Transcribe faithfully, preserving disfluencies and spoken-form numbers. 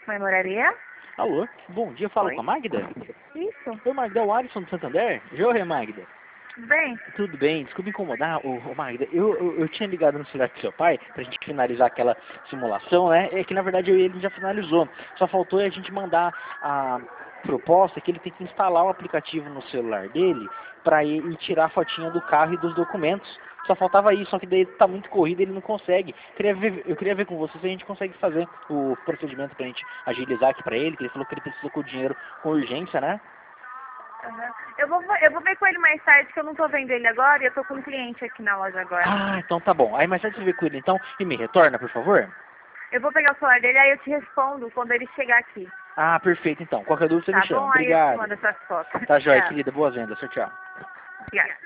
Mãe Moraria? Alô, bom dia, falo Oi? com a Magda? Isso. Oi, Magda, é o Alisson do Santander? Joia, Magda. Tudo bem? Tudo bem, desculpa incomodar, ô, ô Magda, eu, eu, eu tinha ligado no celular do seu pai pra gente finalizar aquela simulação, né? É que na verdade eu e ele já finalizou, só faltou a gente mandar a proposta que ele tem que instalar o aplicativo no celular dele pra ir, ir tirar a fotinha do carro e dos documentos. Só faltava isso, só que daí tá muito corrido e ele não consegue. Queria ver, eu queria ver com você se a gente consegue fazer o procedimento pra gente agilizar aqui pra ele, que ele falou que ele precisa com o dinheiro com urgência, né? Uhum. Eu, vou, eu vou ver com ele mais tarde, que eu não tô vendo ele agora e eu tô com um cliente aqui na loja agora. Ah, então tá bom. Aí mais tarde você vê com ele então e me retorna, por favor? Eu vou pegar o celular dele, aí eu te respondo quando ele chegar aqui. Ah, perfeito então. Qualquer dúvida você Tá me chama. bom? Aí eu te Obrigado. mando essas fotos. Tá jóia, Tchau. querida. Boas vendas. Tchau, tchau. Obrigada.